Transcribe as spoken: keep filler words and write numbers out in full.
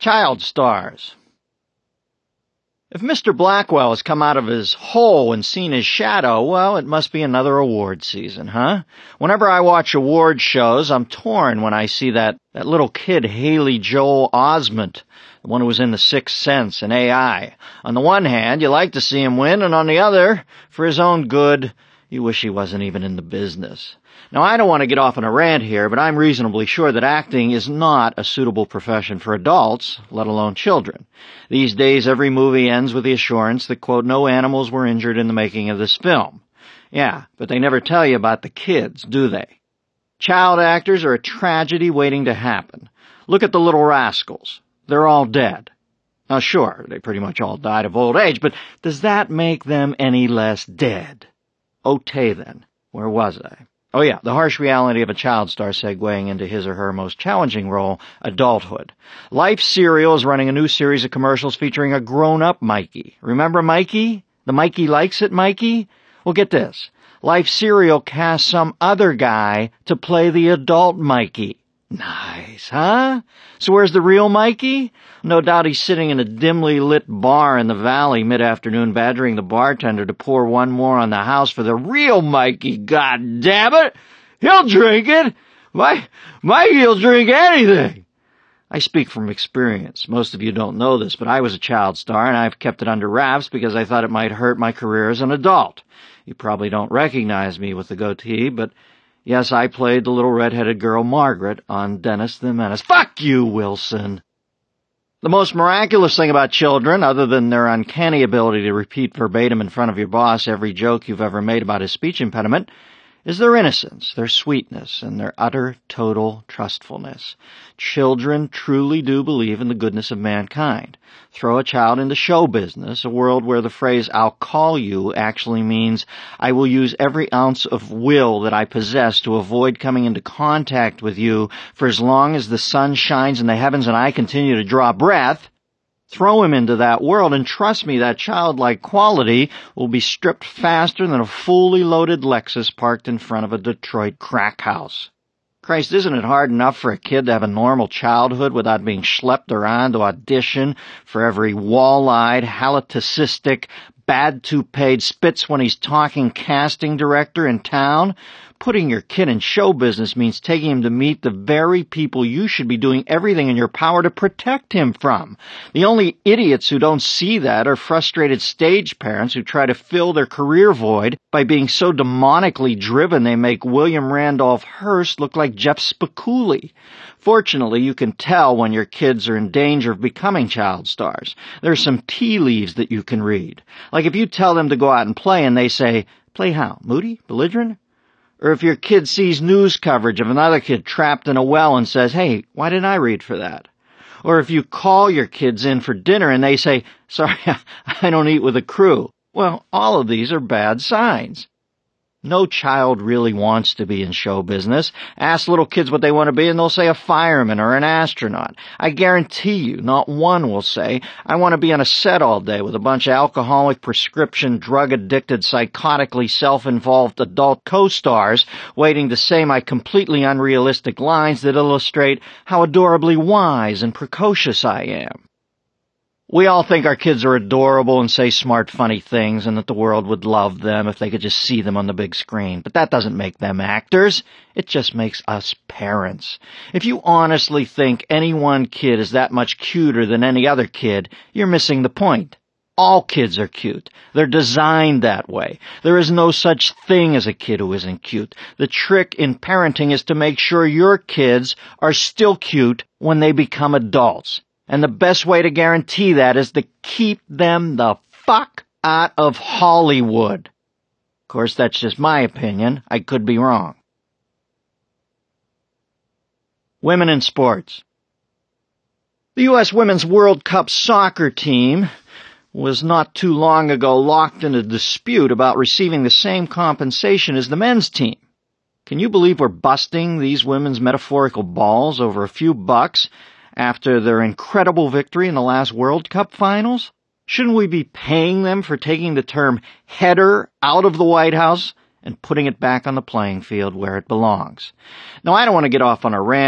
child stars. If Mister Blackwell has come out of his hole and seen his shadow, well, it must be another award season, huh? Whenever I watch award shows, I'm torn when I see that, that little kid, Haley Joel Osment, the one who was in The Sixth Sense and A I. On the one hand, you like to see him win, and on the other, for his own good, you wish he wasn't even in the business. Now, I don't want to get off on a rant here, but I'm reasonably sure that acting is not a suitable profession for adults, let alone children. These days, every movie ends with the assurance that, quote, no animals were injured in the making of this film. Yeah, but they never tell you about the kids, do they? Child actors are a tragedy waiting to happen. Look at the Little Rascals. They're all dead. Now, sure, they pretty much all died of old age, but does that make them any less dead? Okay, then. Where was I? Oh yeah, the harsh reality of a child star segueing into his or her most challenging role, adulthood. Life Cereal is running a new series of commercials featuring a grown-up Mikey. Remember Mikey? The Mikey Likes It Mikey? Well, get this. Life Cereal cast some other guy to play the adult Mikey. Nice, huh? So where's the real Mikey? No doubt he's sitting in a dimly lit bar in the valley mid-afternoon badgering the bartender to pour one more on the house for the real Mikey, god damn it! He'll drink it! My, Mikey'll drink anything! I speak from experience. Most of you don't know this, but I was a child star and I've kept it under wraps because I thought it might hurt my career as an adult. You probably don't recognize me with the goatee, but yes, I played the little red-headed girl Margaret on Dennis the Menace. Fuck you, Wilson! The most miraculous thing about children, other than their uncanny ability to repeat verbatim in front of your boss every joke you've ever made about his speech impediment, is their innocence, their sweetness, and their utter, total trustfulness. Children truly do believe in the goodness of mankind. Throw a child into show business, a world where the phrase, I'll call you, actually means I will use every ounce of will that I possess to avoid coming into contact with you for as long as the sun shines in the heavens and I continue to draw breath. Throw him into that world, and trust me, that childlike quality will be stripped faster than a fully loaded Lexus parked in front of a Detroit crack house. Christ, isn't it hard enough for a kid to have a normal childhood without being schlepped around to audition for every wall-eyed, halitocistic, bad-to-paid spits when he's talking casting director in town? Putting your kid in show business means taking him to meet the very people you should be doing everything in your power to protect him from. The only idiots who don't see that are frustrated stage parents who try to fill their career void by being so demonically driven they make William Randolph Hearst look like Jeff Spiculi. Fortunately, you can tell when your kids are in danger of becoming child stars. There are some tea leaves that you can read. Like if you tell them to go out and play and they say, play how? Moody? Belligerent? Or if your kid sees news coverage of another kid trapped in a well and says, hey, why didn't I read for that? Or if you call your kids in for dinner and they say, sorry, I don't eat with the crew. Well, all of these are bad signs. No child really wants to be in show business. Ask little kids what they want to be and they'll say a fireman or an astronaut. I guarantee you not one will say, I want to be on a set all day with a bunch of alcoholic, prescription, drug-addicted, psychotically self-involved adult co-stars waiting to say my completely unrealistic lines that illustrate how adorably wise and precocious I am. We all think our kids are adorable and say smart, funny things and that the world would love them if they could just see them on the big screen. But that doesn't make them actors. It just makes us parents. If you honestly think any one kid is that much cuter than any other kid, you're missing the point. All kids are cute. They're designed that way. There is no such thing as a kid who isn't cute. The trick in parenting is to make sure your kids are still cute when they become adults. And the best way to guarantee that is to keep them the fuck out of Hollywood. Of course, that's just my opinion. I could be wrong. Women in sports. The U S Women's World Cup soccer team was not too long ago locked in a dispute about receiving the same compensation as the men's team. Can you believe we're busting these women's metaphorical balls over a few bucks after their incredible victory in the last World Cup finals? Shouldn't we be paying them for taking the term header out of the White House and putting it back on the playing field where it belongs? Now, I don't want to get off on a rant